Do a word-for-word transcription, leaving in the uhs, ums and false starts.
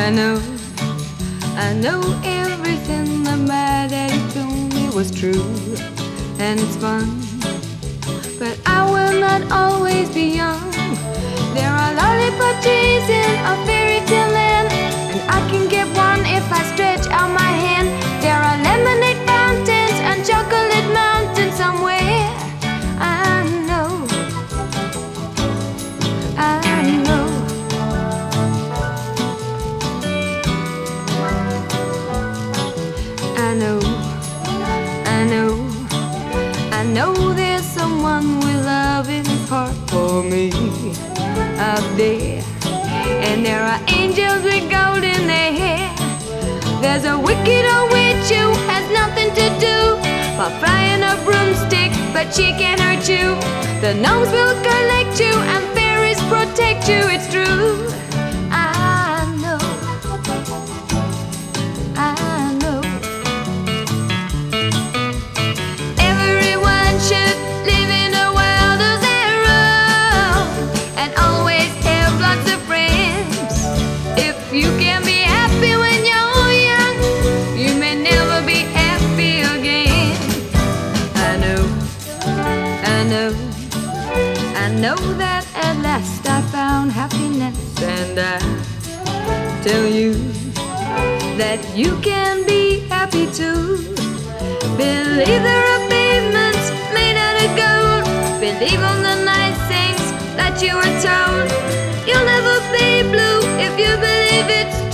I know, I know everything that my daddy told me was true, and it's fun, but I will not always be young. There are lollipop trees in a fairy tale land, and I can get one if I stretch out my hand. There are lemonade fountains and chocolate mountains somewhere. I know, I know. I know, I know, I know there's someone with love in his heart for me out there. And there are angels with gold in their hair. There's a wicked old witch who has nothing to do but flying a broomstick, but she can't hurt you. The gnomes will collect you and fairies protect you, it's true. I know, I know. Everyone should live in a world of their own and always have lots of friends. If you can be happy when you're young, you may never be happy again. I know, I know, I know that at last I found happiness, and I tell you that you can be happy too. Believe there are pavements made out of gold. Believe all the nice things that you were told. You'll never be blue if you believe it's